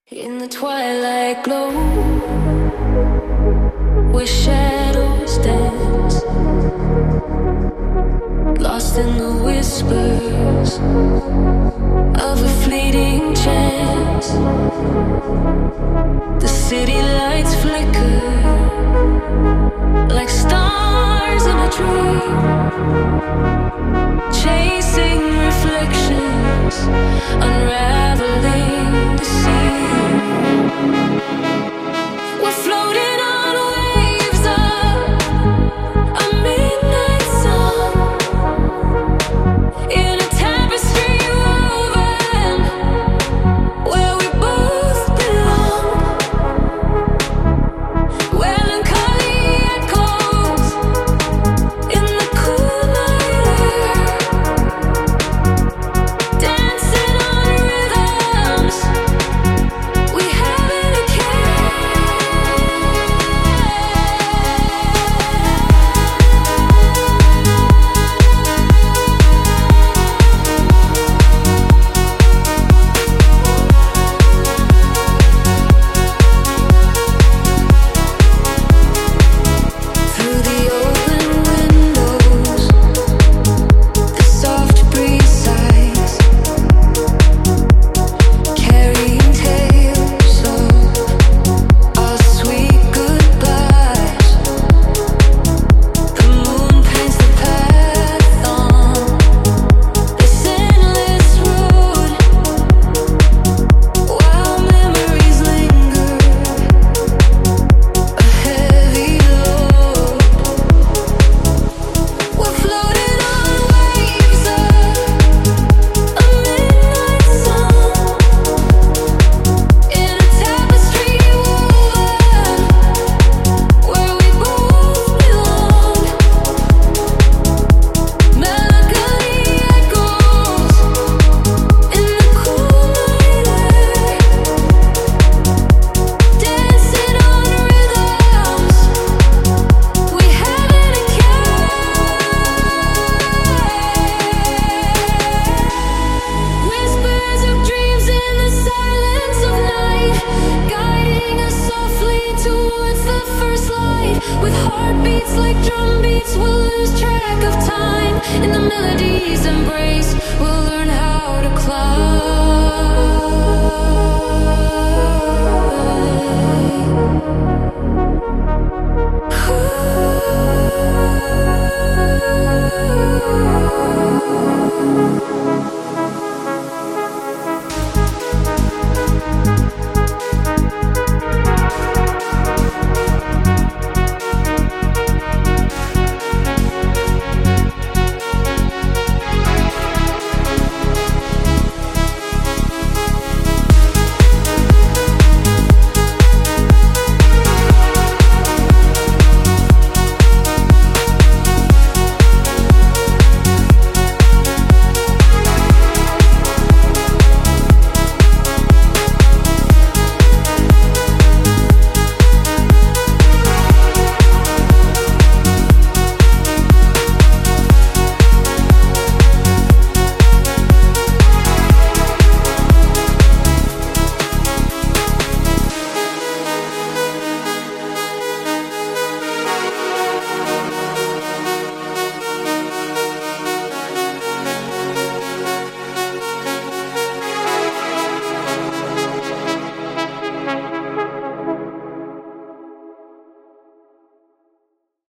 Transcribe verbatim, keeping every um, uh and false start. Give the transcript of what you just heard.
In the twilight glow, where shadows dance, lost in the whispers of a fleeting chance. The city lights flicker like stars in a dream, chasing reflections, unraveling the sea. We're floating on waves of a midnight sun, in a tapestry woven where we both belong. Melancholy echoes in the cool night air, dancing on rhythms we haven't a care. Through the open windows, the soft breeze sighs, carrying tales of our sweet goodbyes. The moon paints the path on this endless road, while memories linger, a heavy load. We're floating on waves of a midnight sun, in a tapestry woven where we both belong. Melancholy echoes in the cool night air, dancing on rhythms we haven't a care. Whispers of dreams in the silence of night, guiding us softly towards the first light. With heartbeats like drum beats, we'll lose track of time. In the melody's embrace, we'll learn how to climb.